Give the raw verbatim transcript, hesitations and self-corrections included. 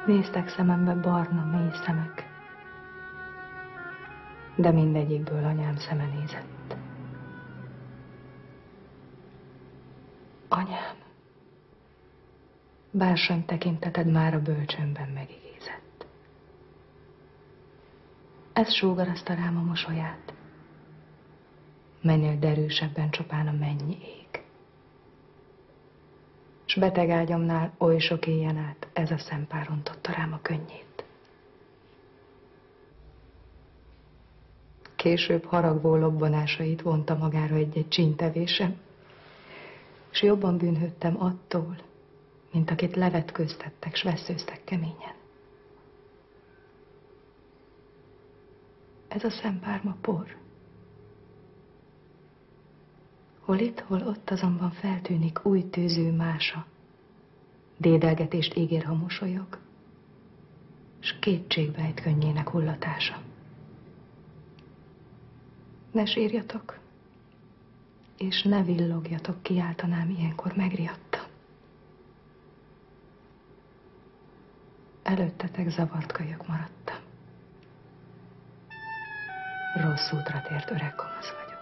Néztek szemembe barna, mély szemek, de mindegyikből anyám szeme nézett. Anyám, bársony tekinteted már a bölcsőmben megigézett. Ez sógarazta rám a mosolyát, mennél derűsebben csupán a mennyi ég. S beteg ágyamnál oly sok éjjen át ez a szempár rontotta rám a könnyét. Később haragvó lobbanásait vonta magára egy-egy csíntevésem, s jobban bűnhődtem attól, mint akit levetkőztettek, s veszőztek keményen. Ez a szempárma por. Hol itt, hol ott azonban feltűnik új tűző mása, dédelgetést ígér, ha mosolyog, s kétségbe ejt könnyének hullatása. Ne sírjatok, és ne villogjatok, kiáltanám, ilyenkor megriadtam. Előttetek zavart kölyök maradtam. Rossz útra tért öreg gonosz vagyok.